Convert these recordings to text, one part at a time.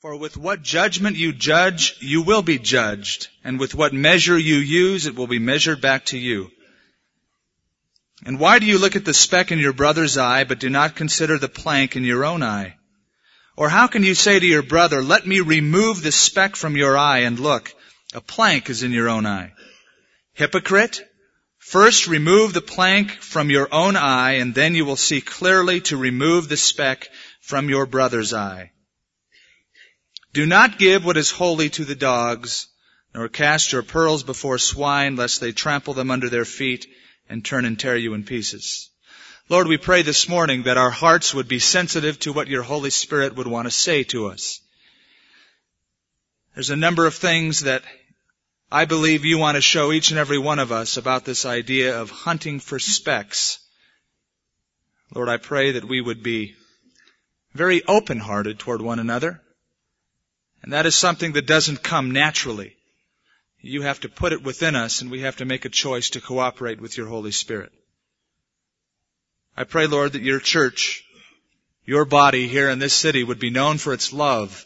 For with what judgment you judge, you will be judged, and with what measure you use, it will be measured back to you. And why do you look at the speck in your brother's eye, but do not consider the plank in your own eye? Or how can you say to your brother, let me remove the speck from your eye, and look, a plank is in your own eye? Hypocrite, first remove the plank from your own eye, and then you will see clearly to remove the speck from your brother's eye. Do not give what is holy to the dogs, nor cast your pearls before swine, lest they trample them under their feet and turn and tear you in pieces. Lord, we pray this morning that our hearts would be sensitive to what your Holy Spirit would want to say to us. There's a number of things that I believe you want to show each and every one of us about this idea of hunting for specks. Lord, I pray that we would be very open-hearted toward one another. And that is something that doesn't come naturally. You have to put it within us, and we have to make a choice to cooperate with your Holy Spirit. I pray, Lord, that your church, your body here in this city would be known for its love,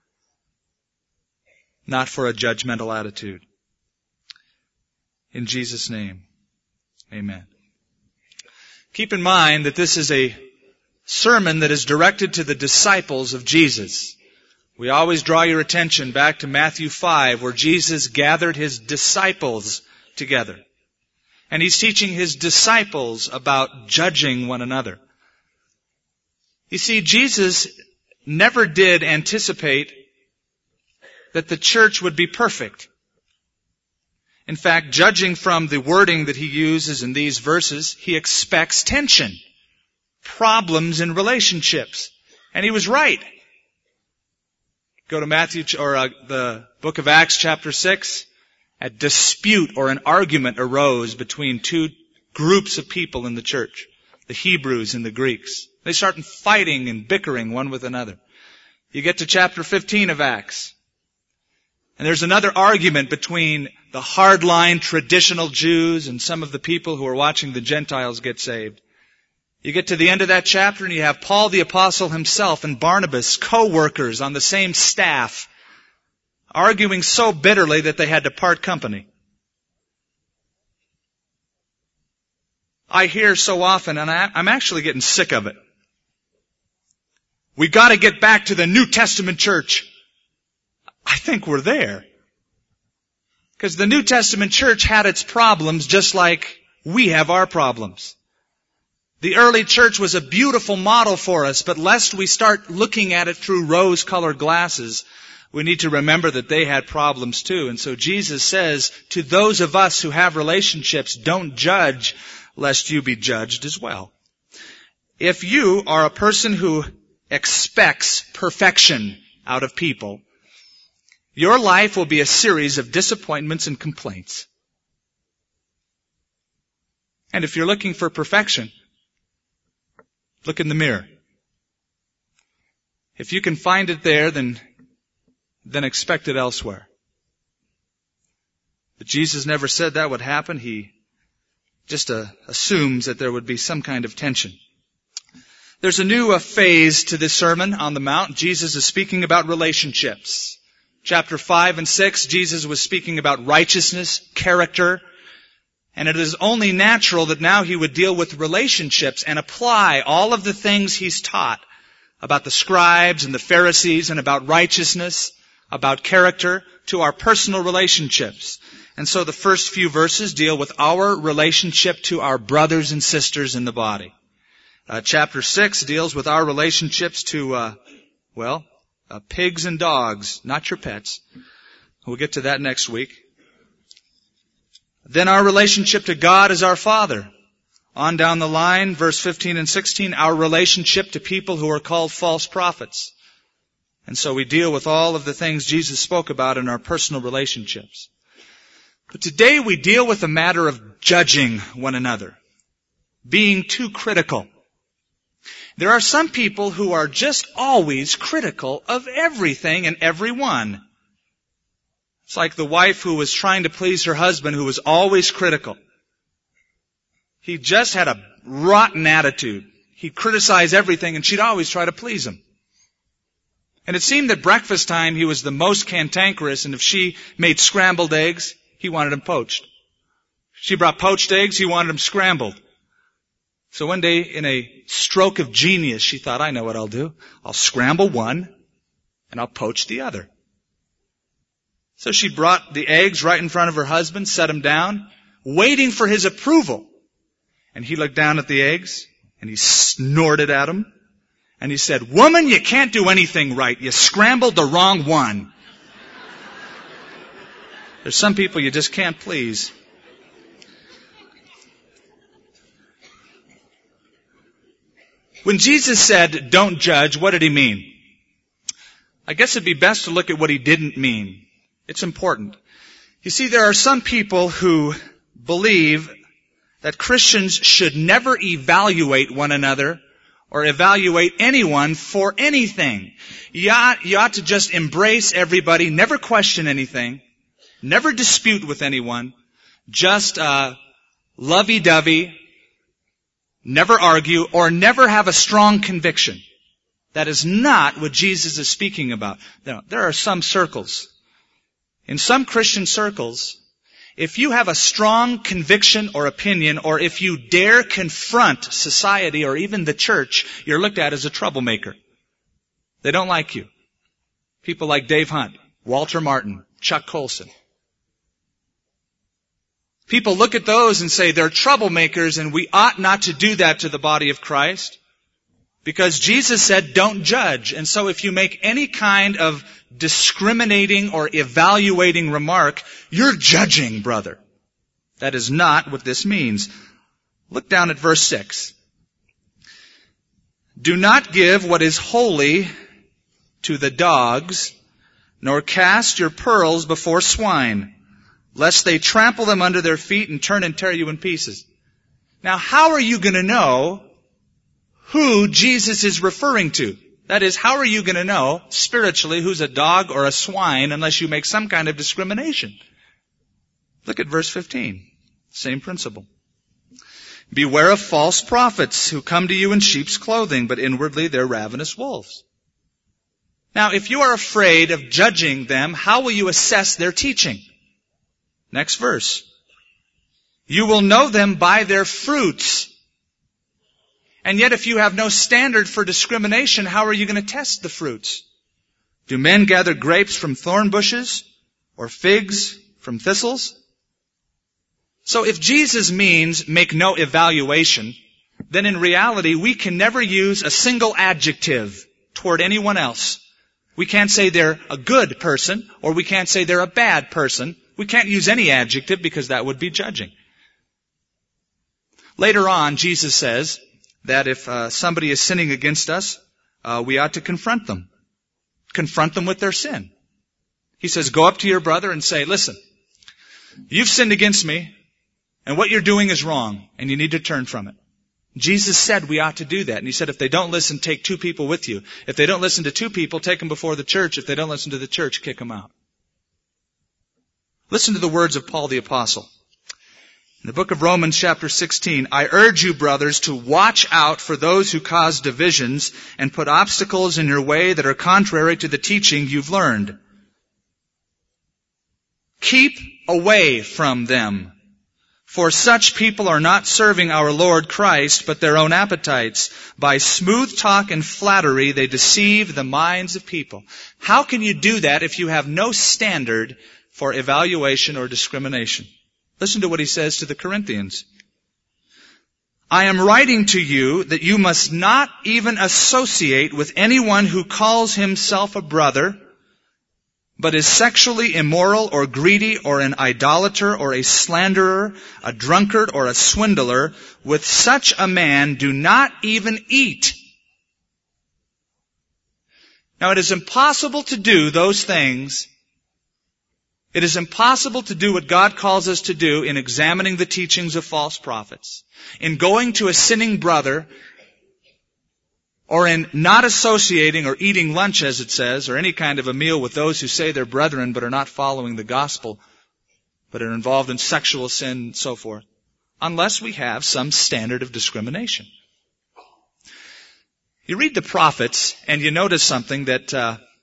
not for a judgmental attitude. In Jesus' name, amen. Keep in mind that this is a sermon that is directed to the disciples of Jesus. We always draw your attention back to Matthew 5, where Jesus gathered his disciples together. And he's teaching his disciples about judging one another. You see, Jesus never did anticipate that the church would be perfect. In fact, judging from the wording that he uses in these verses, he expects tension, problems in relationships. And he was right. Go to Matthew or the book of Acts chapter 6. A dispute or an argument arose between two groups of people in the church, the Hebrews and the Greeks. They started fighting and bickering one with another. You get to chapter 15 of Acts, and there's another argument between the hardline traditional Jews and some of the people who are watching the Gentiles get saved. You get to the end of that chapter and you have Paul the Apostle himself and Barnabas, co-workers on the same staff, arguing so bitterly that they had to part company. I hear so often, and I'm actually getting sick of it, we got to get back to the New Testament church. I think we're there. Because the New Testament church had its problems just like we have our problems. The early church was a beautiful model for us, but lest we start looking at it through rose-colored glasses, we need to remember that they had problems too. And so Jesus says to those of us who have relationships, don't judge lest you be judged as well. If you are a person who expects perfection out of people, your life will be a series of disappointments and complaints. And if you're looking for perfection, look in the mirror. If you can find it there, then expect it elsewhere. But Jesus never said that would happen. He just assumes that there would be some kind of tension. There's a new phase to this Sermon on the Mount. Jesus is speaking about relationships. Chapter 5 and 6, Jesus was speaking about righteousness, character, and it is only natural that now he would deal with relationships and apply all of the things he's taught about the scribes and the Pharisees and about righteousness, about character, to our personal relationships. And so the first few verses deal with our relationship to our brothers and sisters in the body. Chapter 6 deals with our relationships to, pigs and dogs, not your pets. We'll get to that next week. Then our relationship to God as our Father. On down the line, verse 15 and 16, our relationship to people who are called false prophets. And so we deal with all of the things Jesus spoke about in our personal relationships. But today we deal with the matter of judging one another, being too critical. There are some people who are just always critical of everything and everyone. It's like the wife who was trying to please her husband who was always critical. He just had a rotten attitude. He'd criticize everything and she'd always try to please him. And it seemed that breakfast time he was the most cantankerous, and if she made scrambled eggs, he wanted them poached. She brought poached eggs, he wanted them scrambled. So one day, in a stroke of genius, she thought, I know what I'll do. I'll scramble one, and I'll poach the other. So she brought the eggs right in front of her husband, set them down, waiting for his approval. And he looked down at the eggs, and he snorted at them. And he said, "Woman, you can't do anything right. You scrambled the wrong one." There's some people you just can't please. When Jesus said, "Don't judge," what did he mean? I guess it'd be best to look at what he didn't mean. It's important. You see, there are some people who believe that Christians should never evaluate one another or evaluate anyone for anything. You ought to just embrace everybody, never question anything, never dispute with anyone, just lovey-dovey, never argue, or never have a strong conviction. That is not what Jesus is speaking about. Now, there are some circles. In some Christian circles, if you have a strong conviction or opinion, or if you dare confront society or even the church, you're looked at as a troublemaker. They don't like you. People like Dave Hunt, Walter Martin, Chuck Colson. People look at those and say they're troublemakers, and we ought not to do that to the body of Christ, because Jesus said, "Don't judge." And so if you make any kind of discriminating or evaluating remark, you're judging, brother. That is not what this means. Look down at verse 6. "Do not give what is holy to the dogs, nor cast your pearls before swine, lest they trample them under their feet and turn and tear you in pieces." Now, how are you going to know who Jesus is referring to? That is, how are you going to know spiritually who's a dog or a swine unless you make some kind of discrimination? Look at verse 15. Same principle. "Beware of false prophets who come to you in sheep's clothing, but inwardly they're ravenous wolves." Now, if you are afraid of judging them, how will you assess their teaching? Next verse. "You will know them by their fruits." And yet if you have no standard for discrimination, how are you going to test the fruits? "Do men gather grapes from thorn bushes or figs from thistles?" So if Jesus means make no evaluation, then in reality we can never use a single adjective toward anyone else. We can't say they're a good person, or we can't say they're a bad person. We can't use any adjective because that would be judging. Later on, Jesus says that if somebody is sinning against us, we ought to confront them. Confront them with their sin. He says, go up to your brother and say, "Listen, you've sinned against me, and what you're doing is wrong, and you need to turn from it." Jesus said we ought to do that. And he said, if they don't listen, take 2 people with you. If they don't listen to 2 people, take them before the church. If they don't listen to the church, kick them out. Listen to the words of Paul the Apostle. In the book of Romans chapter 16, "I urge you, brothers, to watch out for those who cause divisions and put obstacles in your way that are contrary to the teaching you've learned. Keep away from them. For such people are not serving our Lord Christ, but their own appetites. By smooth talk and flattery, they deceive the minds of people." How can you do that if you have no standard for evaluation or discrimination? Listen to what he says to the Corinthians. "I am writing to you that you must not even associate with anyone who calls himself a brother, but is sexually immoral or greedy or an idolater or a slanderer, a drunkard or a swindler. With such a man do not even eat." Now, it is impossible to do those things. It is impossible to do what God calls us to do in examining the teachings of false prophets, in going to a sinning brother, or in not associating or eating lunch, as it says, or any kind of a meal with those who say they're brethren but are not following the gospel, but are involved in sexual sin and so forth, unless we have some standard of discrimination. You read the prophets and you notice something that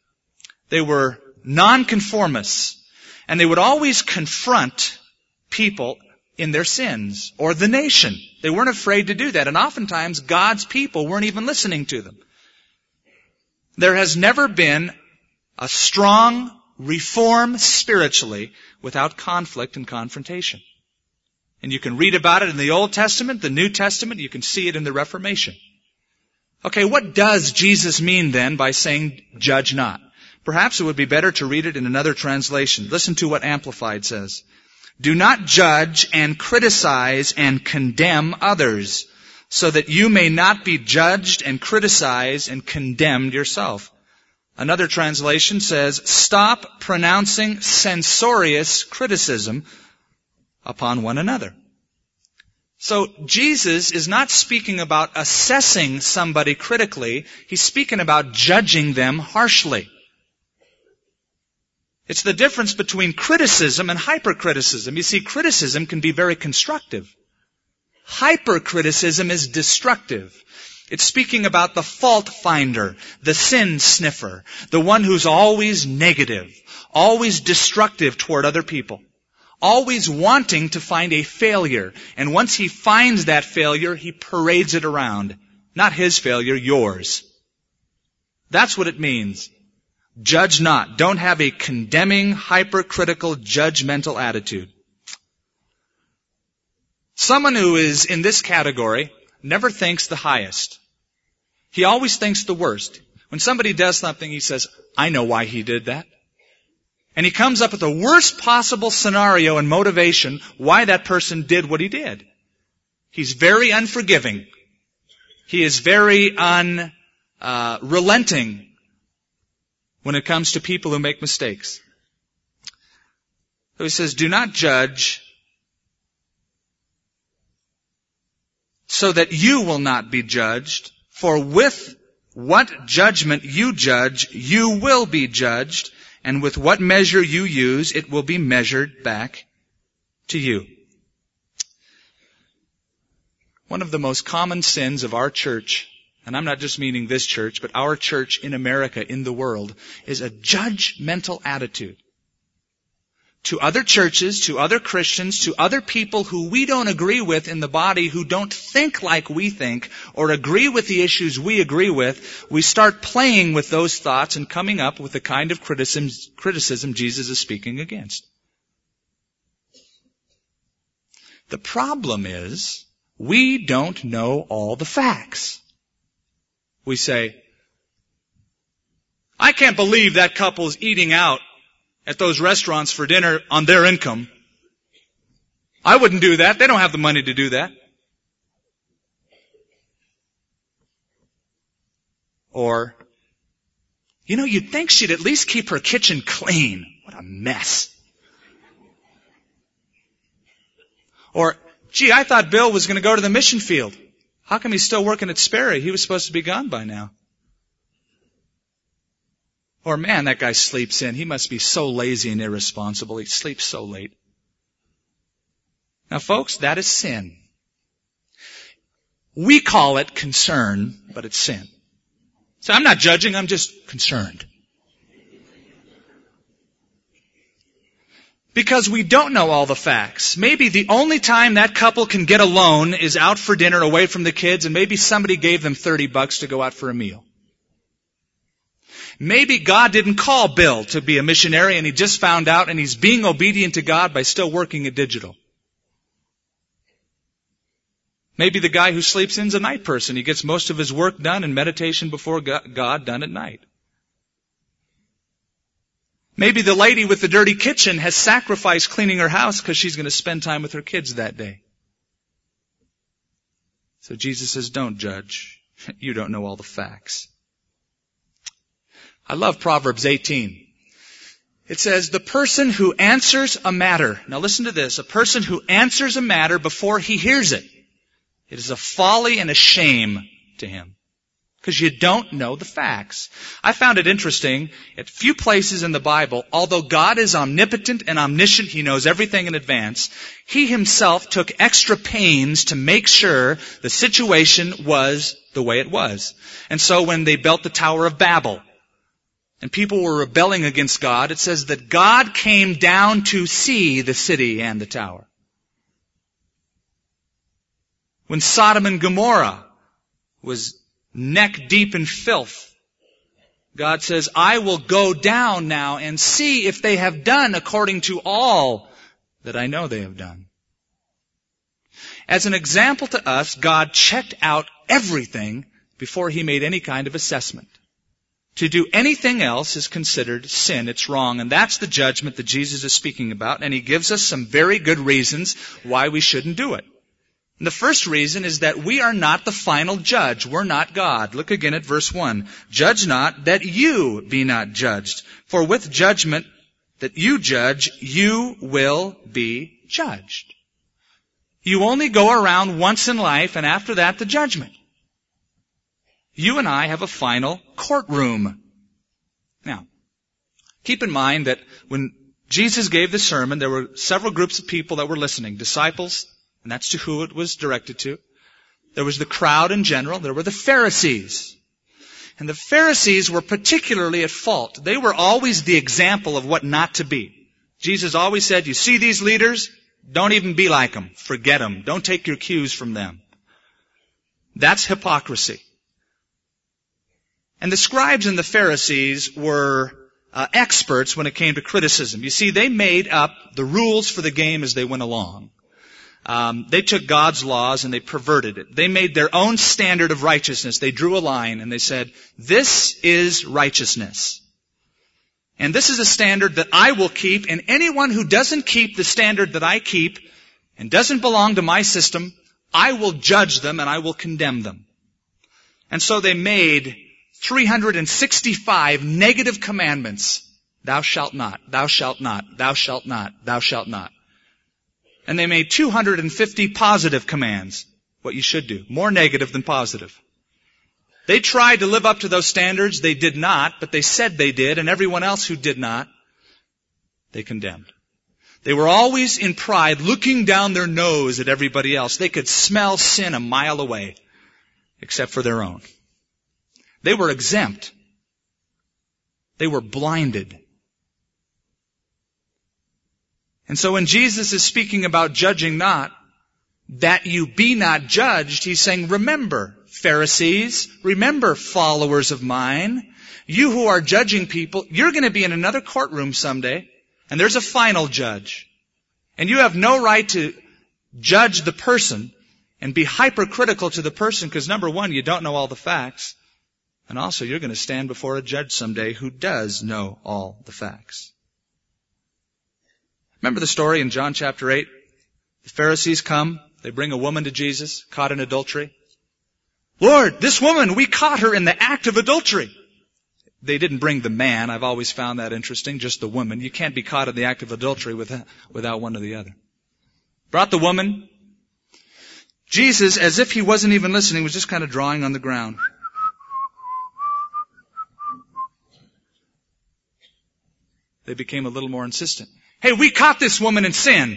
They were nonconformists. And they would always confront people in their sins, or the nation. They weren't afraid to do that. And oftentimes, God's people weren't even listening to them. There has never been a strong reform spiritually without conflict and confrontation. And you can read about it in the Old Testament, the New Testament, you can see it in the Reformation. Okay, what does Jesus mean then by saying, judge not? Perhaps it would be better to read it in another translation. Listen to what Amplified says. Do not judge and criticize and condemn others, so that you may not be judged and criticized and condemned yourself. Another translation says, stop pronouncing censorious criticism upon one another. So Jesus is not speaking about assessing somebody critically. He's speaking about judging them harshly. It's the difference between criticism and hypercriticism. You see, criticism can be very constructive. Hypercriticism is destructive. It's speaking about the fault finder, the sin sniffer, the one who's always negative, always destructive toward other people, always wanting to find a failure. And once he finds that failure, he parades it around. Not his failure, yours. That's what it means. Judge not. Don't have a condemning, hypercritical, judgmental attitude. Someone who is in this category never thinks the highest. He always thinks the worst. When somebody does something, he says, I know why he did that. And he comes up with the worst possible scenario and motivation why that person did what he did. He's very unforgiving. He is very unrelenting when it comes to people who make mistakes. So he says, do not judge so that you will not be judged, for with what judgment you judge, you will be judged, and with what measure you use, it will be measured back to you. One of the most common sins of our church, and I'm not just meaning this church, but our church in America, in the world, is a judgmental attitude. To other churches, to other Christians, to other people who we don't agree with in the body, who don't think like we think, or agree with the issues we agree with, we start playing with those thoughts and coming up with the kind of criticism Jesus is speaking against. The problem is, we don't know all the facts. We say, I can't believe that couple's eating out at those restaurants for dinner on their income. I wouldn't do that. They don't have the money to do that. Or, you'd think she'd at least keep her kitchen clean. What a mess. Or, gee, I thought Bill was going to go to the mission field. How come he's still working at Sperry? He was supposed to be gone by now. Or, man, that guy sleeps in. He must be so lazy and irresponsible. He sleeps so late. Now, folks, that is sin. We call it concern, but it's sin. So I'm not judging, I'm just concerned. Because we don't know all the facts. Maybe the only time that couple can get alone is out for dinner away from the kids, and maybe somebody gave them $30 to go out for a meal. Maybe God didn't call Bill to be a missionary and he just found out and he's being obedient to God by still working at digital. Maybe the guy who sleeps in's a night person. He gets most of his work done and meditation before God done at night. Maybe the lady with the dirty kitchen has sacrificed cleaning her house because she's going to spend time with her kids that day. So Jesus says, don't judge. You don't know all the facts. I love Proverbs 18. It says, the person who answers a matter. Now listen to this. A person who answers a matter before he hears it. It is a folly and a shame to him. Because you don't know the facts. I found it interesting. At few places in the Bible, although God is omnipotent and omniscient, He knows everything in advance, He Himself took extra pains to make sure the situation was the way it was. And so when they built the Tower of Babel, and people were rebelling against God, it says that God came down to see the city and the tower. When Sodom and Gomorrah was neck deep in filth, God says, I will go down now and see if they have done according to all that I know they have done. As an example to us, God checked out everything before He made any kind of assessment. To do anything else is considered sin. It's wrong. And that's the judgment that Jesus is speaking about. And He gives us some very good reasons why we shouldn't do it. And the first reason is that we are not the final judge. We're not God. Look again at verse 1. Judge not, that you be not judged. For with judgment that you judge, you will be judged. You only go around once in life, and after that, the judgment. You and I have a final courtroom. Now, keep in mind that when Jesus gave the sermon, there were several groups of people that were listening. Disciples, and that's to who it was directed to. There was the crowd in general. There were the Pharisees. And the Pharisees were particularly at fault. They were always the example of what not to be. Jesus always said, you see these leaders? Don't even be like them. Forget them. Don't take your cues from them. That's hypocrisy. And the scribes and the Pharisees were experts when it came to criticism. You see, they made up the rules for the game as they went along. They took God's laws and they perverted it. They made their own standard of righteousness. They drew a line and they said, this is righteousness. And this is a standard that I will keep, and anyone who doesn't keep the standard that I keep and doesn't belong to my system, I will judge them and I will condemn them. And so they made 365 negative commandments. Thou shalt not, thou shalt not, thou shalt not, thou shalt not. And they made 250 positive commands, what you should do, more negative than positive. They tried to live up to those standards. They did not, but they said they did, and everyone else who did not, they condemned. They were always in pride, looking down their nose at everybody else. They could smell sin a mile away, except for their own. They were exempt. They were blinded. And so when Jesus is speaking about judging not, that you be not judged, He's saying, remember, Pharisees, remember, followers of mine, you who are judging people, you're going to be in another courtroom someday, and there's a final judge. And you have no right to judge the person and be hypercritical to the person because, number one, you don't know all the facts. And also, you're going to stand before a judge someday who does know all the facts. Remember the story in John chapter 8? The Pharisees come. They bring a woman to Jesus, caught in adultery. Lord, this woman, we caught her in the act of adultery. They didn't bring the man. I've always found that interesting, just the woman. You can't be caught in the act of adultery without one or the other. Brought the woman. Jesus, as if He wasn't even listening, was just kind of drawing on the ground. They became a little more insistent. Hey, we caught this woman in sin.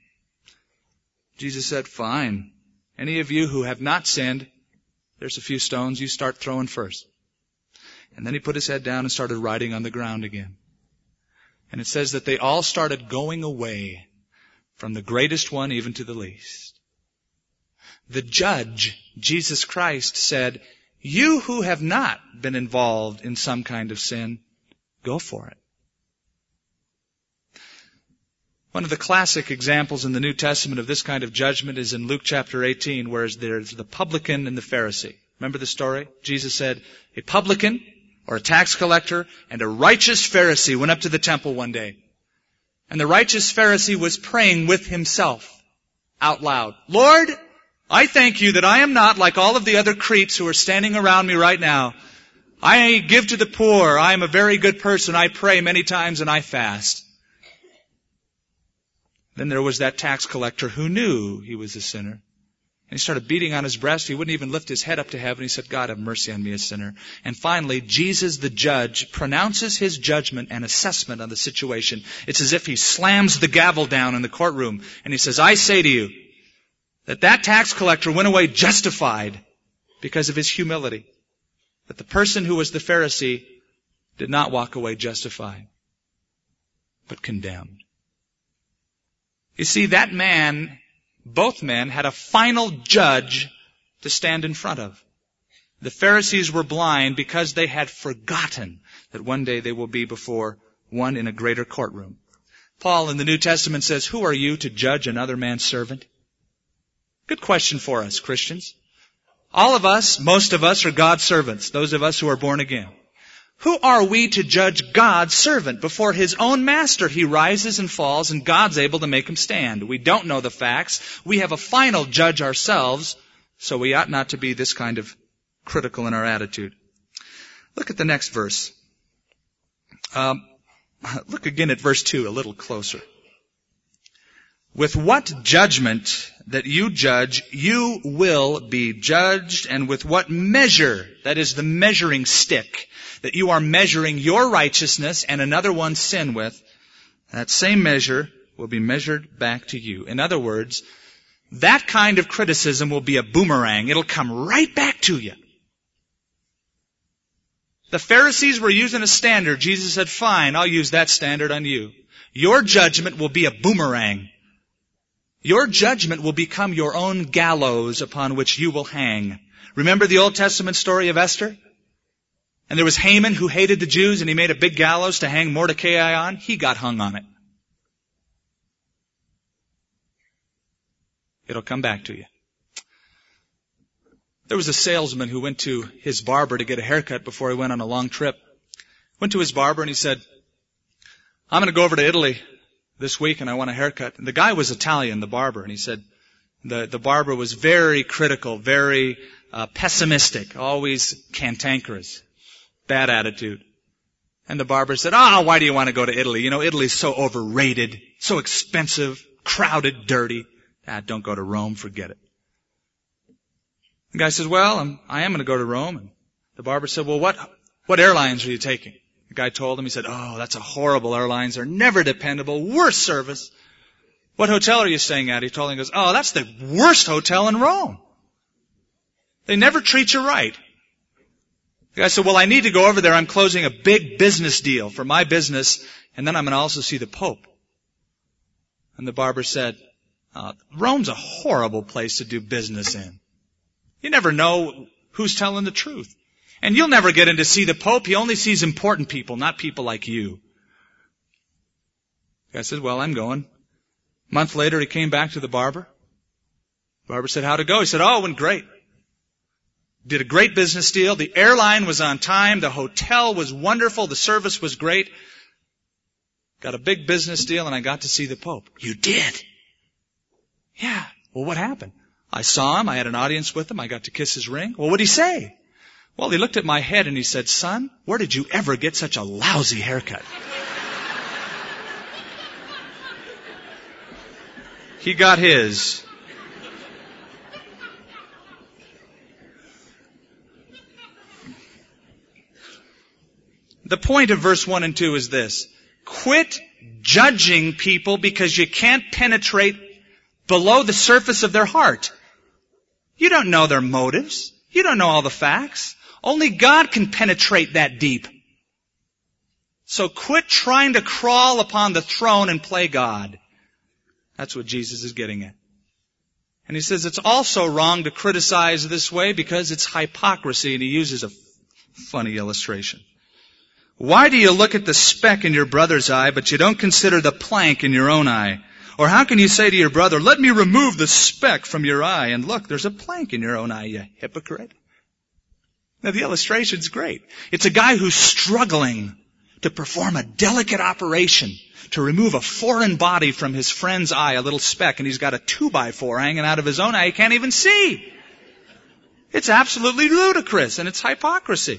Jesus said, fine. Any of you who have not sinned, there's a few stones, you start throwing first. And then He put His head down and started writing on the ground again. And it says that they all started going away, from the greatest one even to the least. The judge, Jesus Christ, said, you who have not been involved in some kind of sin, go for it. One of the classic examples in the New Testament of this kind of judgment is in Luke chapter 18, where there's the publican and the Pharisee. Remember the story? Jesus said, a publican, or a tax collector, and a righteous Pharisee went up to the temple one day. And the righteous Pharisee was praying with himself, out loud. Lord, I thank you that I am not like all of the other creeps who are standing around me right now. I give to the poor. I am a very good person. I pray many times and I fast. Then there was that tax collector who knew he was a sinner. And he started beating on his breast. He wouldn't even lift his head up to heaven. He said, God, have mercy on me, a sinner. And finally, Jesus, the judge, pronounces His judgment and assessment on the situation. It's as if He slams the gavel down in the courtroom. And He says, I say to you that tax collector went away justified because of his humility. But the person who was the Pharisee did not walk away justified, but condemned. You see, that man, both men, had a final judge to stand in front of. The Pharisees were blind because they had forgotten that one day they will be before one in a greater courtroom. Paul in the New Testament says, "Who are you to judge another man's servant?" Good question for us, Christians. All of us, most of us, are God's servants, those of us who are born again. Who are we to judge God's servant? Before His own master, he rises and falls, and God's able to make him stand. We don't know the facts. We have a final judge ourselves, so we ought not to be this kind of critical in our attitude. Look at the next verse. Look again at verse 2 a little closer. With what judgment that you judge, you will be judged, and with what measure, that is the measuring stick, that you are measuring your righteousness and another one's sin with, that same measure will be measured back to you. In other words, that kind of criticism will be a boomerang. It'll come right back to you. The Pharisees were using a standard. Jesus said, "Fine, I'll use that standard on you." Your judgment will be a boomerang. Your judgment will become your own gallows upon which you will hang. Remember the Old Testament story of Esther? And there was Haman who hated the Jews, and he made a big gallows to hang Mordecai on. He got hung on it. It'll come back to you. There was a salesman who went to his barber to get a haircut before he went on a long trip. Went to his barber and he said, "I'm going to go over to Italy this week and I want a haircut." And the guy was Italian, the barber, and he said, the barber was very critical, very pessimistic, always cantankerous, bad attitude. And the barber said, "Why do you want to go to Italy? You know, Italy's so overrated, so expensive, crowded, dirty. Don't go to Rome, forget it." The guy says, "Well, I am going to go to Rome." And the barber said, "Well, what airlines are you taking?" The guy told him. He said, "That's a horrible airlines. They're never dependable, worst service." "What hotel are you staying at?" He told him. He goes, "That's the worst hotel in Rome. They never treat you right." The guy said, "Well, I need to go over there. I'm closing a big business deal for my business, and then I'm going to also see the Pope." And the barber said, "Rome's a horrible place to do business in. You never know who's telling the truth. And you'll never get in to see the Pope. He only sees important people, not people like you." The guy said, "Well, I'm going." A month later, he came back to the barber. The barber said, "How'd it go?" He said, "It went great. Did a great business deal. The airline was on time. The hotel was wonderful. The service was great. Got a big business deal, and I got to see the Pope." "You did?" "Yeah." "Well, what happened?" "I saw him. I had an audience with him. I got to kiss his ring." "Well, what'd he say?" "Well, he looked at my head and he said, 'Son, where did you ever get such a lousy haircut?'" He got his. The point of verse 1 and 2 is this. Quit judging people because you can't penetrate below the surface of their heart. You don't know their motives. You don't know all the facts. Only God can penetrate that deep. So quit trying to crawl upon the throne and play God. That's what Jesus is getting at. And he says it's also wrong to criticize this way because it's hypocrisy, and he uses a funny illustration. "Why do you look at the speck in your brother's eye, but you don't consider the plank in your own eye? Or how can you say to your brother, 'Let me remove the speck from your eye,' and look, there's a plank in your own eye, you hypocrite?" Now the illustration's great. It's a guy who's struggling to perform a delicate operation to remove a foreign body from his friend's eye, a little speck, and he's got a 2x4 hanging out of his own eye he can't even see. It's absolutely ludicrous, and it's hypocrisy.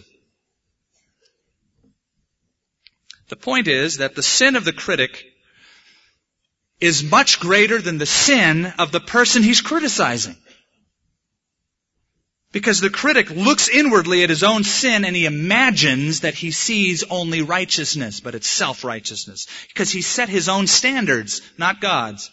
The point is that the sin of the critic is much greater than the sin of the person he's criticizing. Because the critic looks inwardly at his own sin and he imagines that he sees only righteousness, but it's self-righteousness. Because he set his own standards, not God's.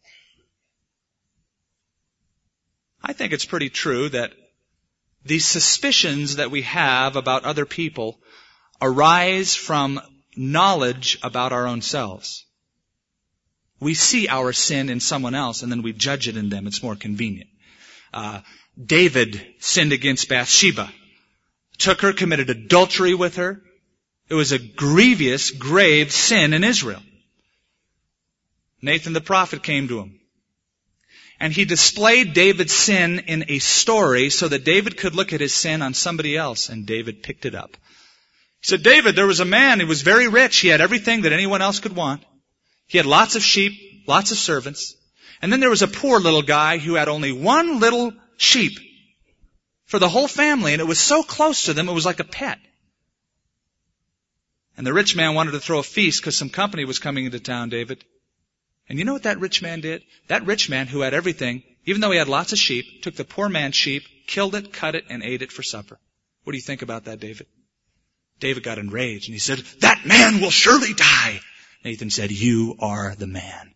I think it's pretty true that these suspicions that we have about other people arise from knowledge about our own selves. We see our sin in someone else and then we judge it in them. It's more convenient. David sinned against Bathsheba. Took her, committed adultery with her. It was a grievous, grave sin in Israel. Nathan the prophet came to him. And he displayed David's sin in a story so that David could look at his sin on somebody else, and David picked it up. He said, David, there was a man who was very rich. He had everything that anyone else could want. He had lots of sheep, lots of servants. And then there was a poor little guy who had only one little sheep for the whole family, and it was so close to them, it was like a pet. And the rich man wanted to throw a feast because some company was coming into town, David. And you know what that rich man did? That rich man who had everything, even though he had lots of sheep, took the poor man's sheep, killed it, cut it, and ate it for supper. What do you think about that, David? David got enraged and he said, that man will surely die. Nathan said, you are the man.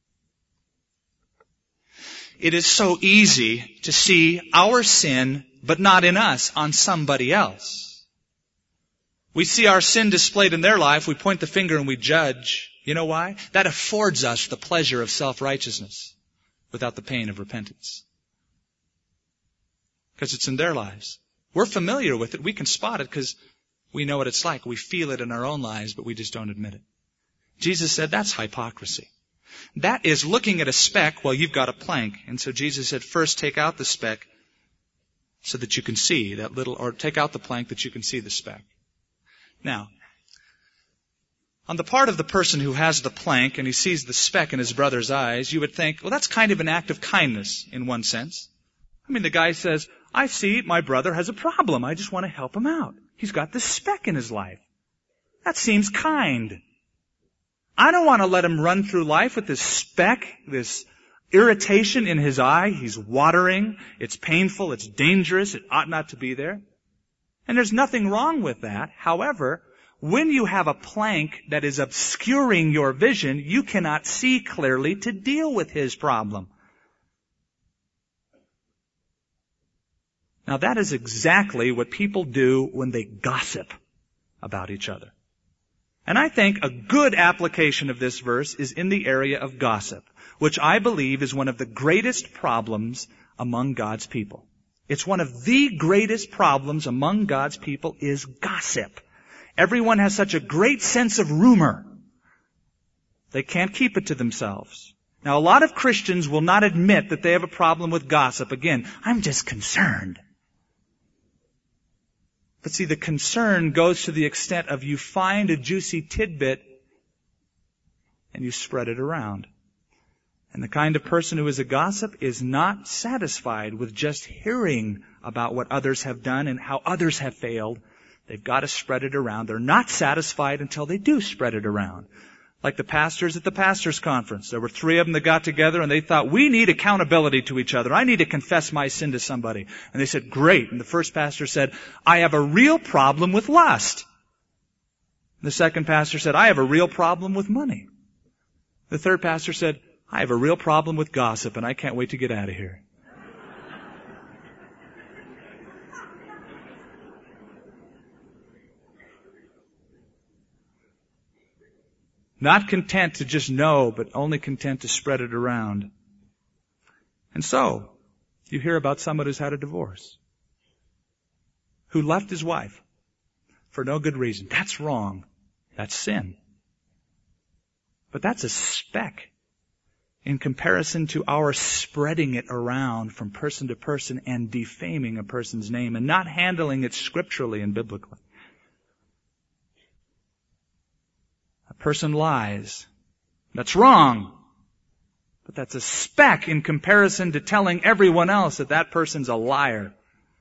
It is so easy to see our sin, but not in us, on somebody else. We see our sin displayed in their life, we point the finger and we judge. You know why? That affords us the pleasure of self-righteousness without the pain of repentance. Because it's in their lives. We're familiar with it. We can spot it because we know what it's like. We feel it in our own lives, but we just don't admit it. Jesus said that's hypocrisy. That is looking at a speck while you've got a plank. And so Jesus said, first take out the speck so that you can see that little, or take out the plank that you can see the speck. Now, on the part of the person who has the plank and he sees the speck in his brother's eyes, you would think, well, that's kind of an act of kindness in one sense. I mean, the guy says, I see my brother has a problem. I just want to help him out. He's got this speck in his life. That seems kind. I don't want to let him run through life with this speck, this irritation in his eye. He's watering. It's painful. It's dangerous. It ought not to be there. And there's nothing wrong with that. However, when you have a plank that is obscuring your vision, you cannot see clearly to deal with his problem. Now that is exactly what people do when they gossip about each other. And I think a good application of this verse is in the area of gossip, which I believe is one of the greatest problems among God's people. It's one of the greatest problems among God's people is gossip. Everyone has such a great sense of rumor. They can't keep it to themselves. Now, a lot of Christians will not admit that they have a problem with gossip. Again, I'm just concerned. But see, the concern goes to the extent of you find a juicy tidbit and you spread it around. And the kind of person who is a gossip is not satisfied with just hearing about what others have done and how others have failed. They've got to spread it around. They're not satisfied until they do spread it around. Like the pastors at the pastors' conference. There were 3 of them that got together and they thought, we need accountability to each other. I need to confess my sin to somebody. And they said, great. And the first pastor said, I have a real problem with lust. And the second pastor said, I have a real problem with money. The third pastor said, I have a real problem with gossip and I can't wait to get out of here. Not content to just know, but only content to spread it around. And so, you hear about someone who's had a divorce, who left his wife for no good reason. That's wrong. That's sin. But that's a speck in comparison to our spreading it around from person to person and defaming a person's name and not handling it scripturally and biblically. A person lies. That's wrong. But that's a speck in comparison to telling everyone else that that person's a liar.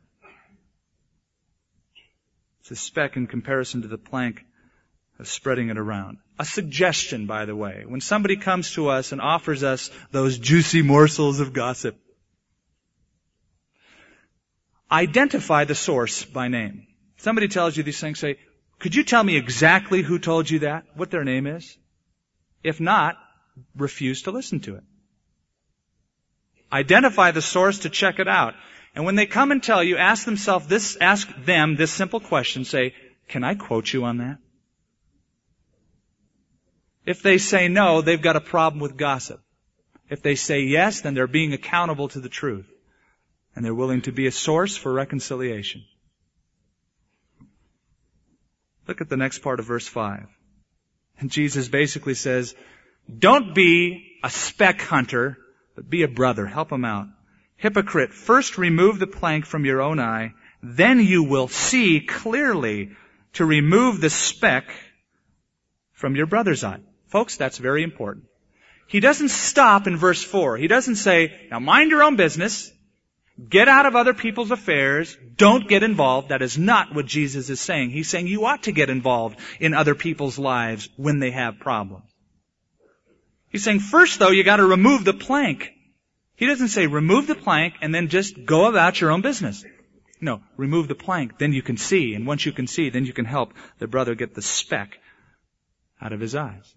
It's a speck in comparison to the plank of spreading it around. A suggestion, by the way, when somebody comes to us and offers us those juicy morsels of gossip, identify the source by name. Somebody tells you these things, say, could you tell me exactly who told you that, what their name is? If not, refuse to listen to it. Identify the source to check it out. And when they come and tell you, ask them this simple question. Say, Can I quote you on that? If they say no, they've got a problem with gossip. If they say yes, then they're being accountable to the truth. And they're willing to be a source for reconciliation. Look at the next part of verse 5. And Jesus basically says, don't be a speck hunter, but be a brother. Help him out. Hypocrite, first remove the plank from your own eye, then you will see clearly to remove the speck from your brother's eye. Folks, that's very important. He doesn't stop in verse 4. He doesn't say, now mind your own business, get out of other people's affairs, don't get involved. That is not what Jesus is saying. He's saying you ought to get involved in other people's lives when they have problems. He's saying first, though, you got to remove the plank. He doesn't say remove the plank and then just go about your own business. No, remove the plank, then you can see. And once you can see, then you can help the brother get the speck out of his eyes.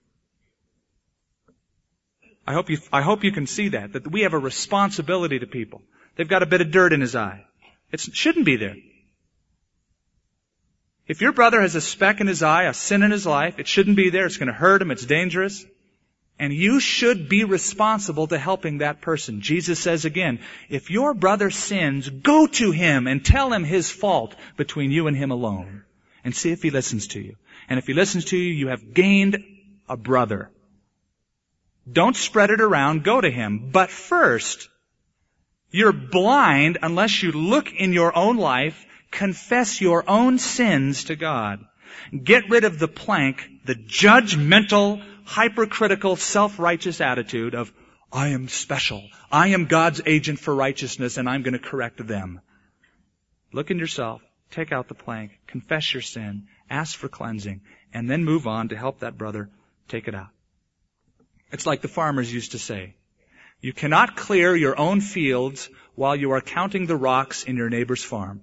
I hope you can see that we have a responsibility to people. They've got a bit of dirt in his eye. It shouldn't be there. If your brother has a speck in his eye, a sin in his life, it shouldn't be there. It's going to hurt him. It's dangerous. And you should be responsible to helping that person. Jesus says again, if your brother sins, go to him and tell him his fault between you and him alone. And see if he listens to you. And if he listens to you, you have gained a brother. Don't spread it around. Go to him. But first, you're blind unless you look in your own life, confess your own sins to God. Get rid of the plank, the judgmental, hypercritical, self-righteous attitude of, I am special. I am God's agent for righteousness and I'm going to correct them. Look in yourself, take out the plank, confess your sin, ask for cleansing, and then move on to help that brother take it out. It's like the farmers used to say, you cannot clear your own fields while you are counting the rocks in your neighbor's farm.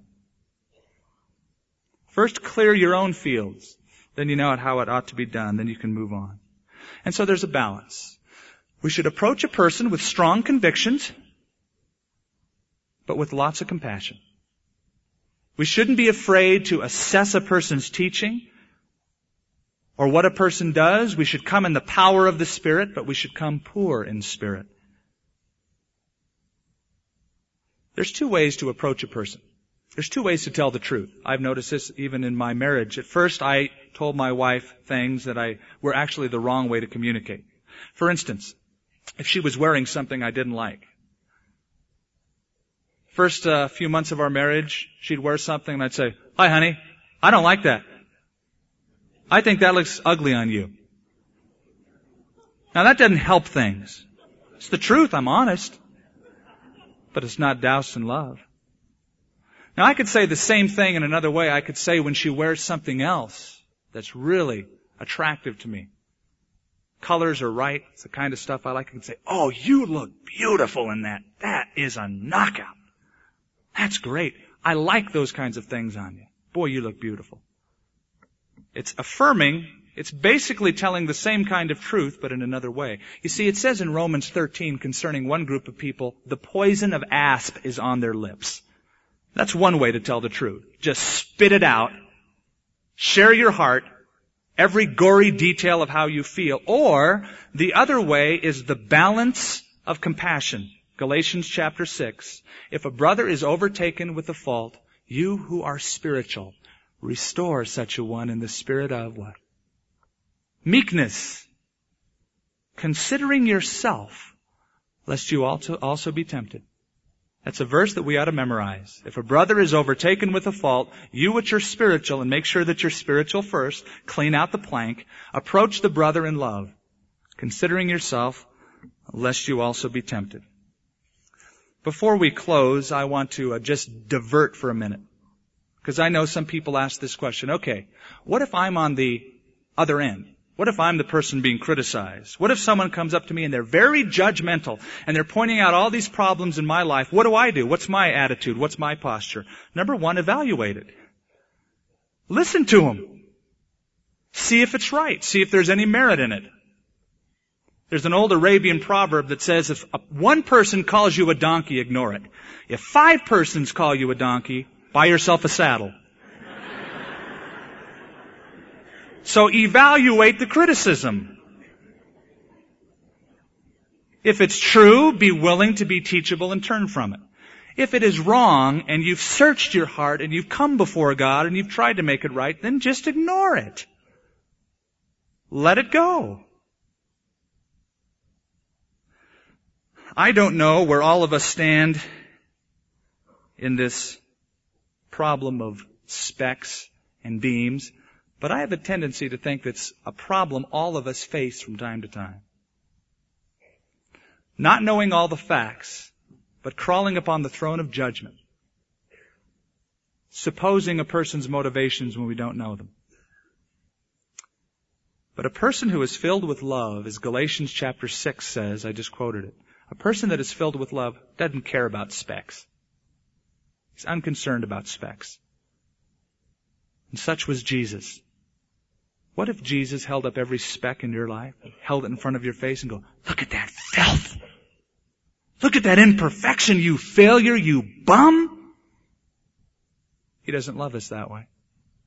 First clear your own fields, then you know how it ought to be done, then you can move on. And so there's a balance. We should approach a person with strong convictions, but with lots of compassion. We shouldn't be afraid to assess a person's teaching or what a person does. We should come in the power of the Spirit, but we should come poor in spirit. There's two ways to approach a person. There's two ways to tell the truth. I've noticed this even in my marriage. At first, I told my wife things that were actually the wrong way to communicate. For instance, if she was wearing something I didn't like. First few months of our marriage, she'd wear something and I'd say, hi honey, I don't like that. I think that looks ugly on you. Now that doesn't help things. It's the truth, I'm honest. But it's not doused in love. Now I could say the same thing in another way. I could say when she wears something else that's really attractive to me. Colors are right. It's the kind of stuff I like. I can say, oh, you look beautiful in that. That is a knockout. That's great. I like those kinds of things on you. Boy, you look beautiful. It's affirming. It's basically telling the same kind of truth, but in another way. You see, it says in Romans 13 concerning one group of people, the poison of asp is on their lips. That's one way to tell the truth. Just spit it out. Share your heart. Every gory detail of how you feel. Or the other way is the balance of compassion. Galatians chapter 6. If a brother is overtaken with a fault, you who are spiritual, restore such a one in the spirit of what? Meekness. Considering yourself, lest you also be tempted. That's a verse that we ought to memorize. If a brother is overtaken with a fault, you which are spiritual, and make sure that you're spiritual first, clean out the plank, approach the brother in love, considering yourself, lest you also be tempted. Before we close, I want to just divert for a minute. Because I know some people ask this question, okay, what if I'm on the other end? What if I'm the person being criticized? What if someone comes up to me and they're very judgmental and they're pointing out all these problems in my life? What do I do? What's my attitude? What's my posture? Number one, evaluate it. Listen to them. See if it's right. See if there's any merit in it. There's an old Arabian proverb that says if one person calls you a donkey, ignore it. If 5 persons call you a donkey, buy yourself a saddle. So evaluate the criticism. If it's true, be willing to be teachable and turn from it. If it is wrong and you've searched your heart and you've come before God and you've tried to make it right, then just ignore it. Let it go. I don't know where all of us stand in this problem of specks and beams, but I have a tendency to think that's a problem all of us face from time to time. Not knowing all the facts, but crawling upon the throne of judgment. Supposing a person's motivations when we don't know them. But a person who is filled with love, as Galatians chapter 6 says, I just quoted it, a person that is filled with love doesn't care about specks. He's unconcerned about specks. And such was Jesus. What if Jesus held up every speck in your life, held it in front of your face and go, look at that filth! Look at that imperfection, you failure, you bum! He doesn't love us that way.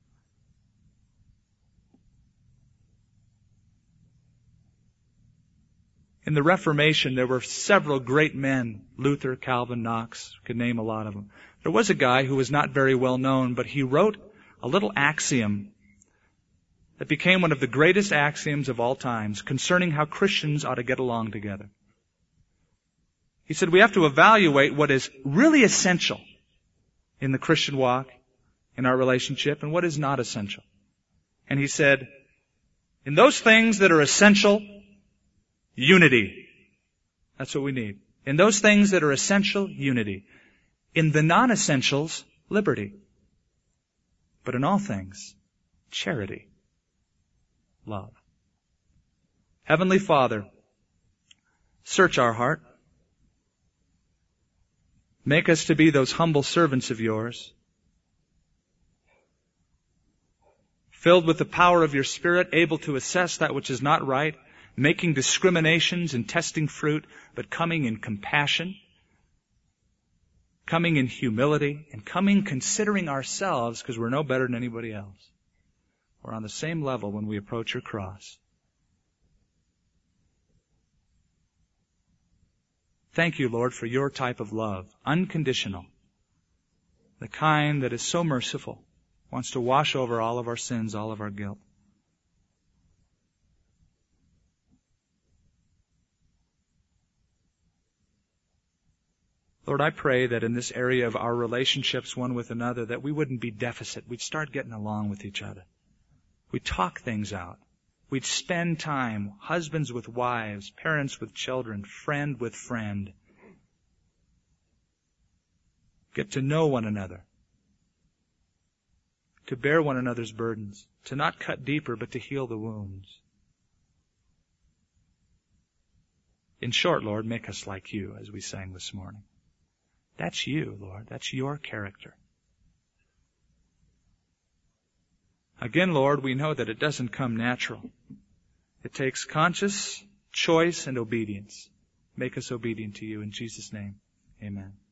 In the Reformation, there were several great men, Luther, Calvin, Knox, could name a lot of them. There was a guy who was not very well known, but he wrote a little axiom that became one of the greatest axioms of all times concerning how Christians ought to get along together. He said we have to evaluate what is really essential in the Christian walk, in our relationship, and what is not essential. And he said, in those things that are essential, unity. That's what we need. In those things that are essential, unity. In the non-essentials, liberty. But in all things, charity. Love. Heavenly Father, search our heart. Make us to be those humble servants of yours, filled with the power of your Spirit, able to assess that which is not right, making discriminations and testing fruit, but coming in compassion, coming in humility, and coming considering ourselves, because we're no better than anybody else. We're on the same level when we approach your cross. Thank you, Lord, for your type of love, unconditional, the kind that is so merciful, wants to wash over all of our sins, all of our guilt. Lord, I pray that in this area of our relationships one with another, that we wouldn't be deficit. We'd start getting along with each other. We'd talk things out. We'd spend time, husbands with wives, parents with children, friend with friend. Get to know one another. To bear one another's burdens. To not cut deeper, but to heal the wounds. In short, Lord, make us like you, as we sang this morning. That's you, Lord. That's your character. Again, Lord, we know that it doesn't come natural. It takes conscious choice and obedience. Make us obedient to you in Jesus' name. Amen.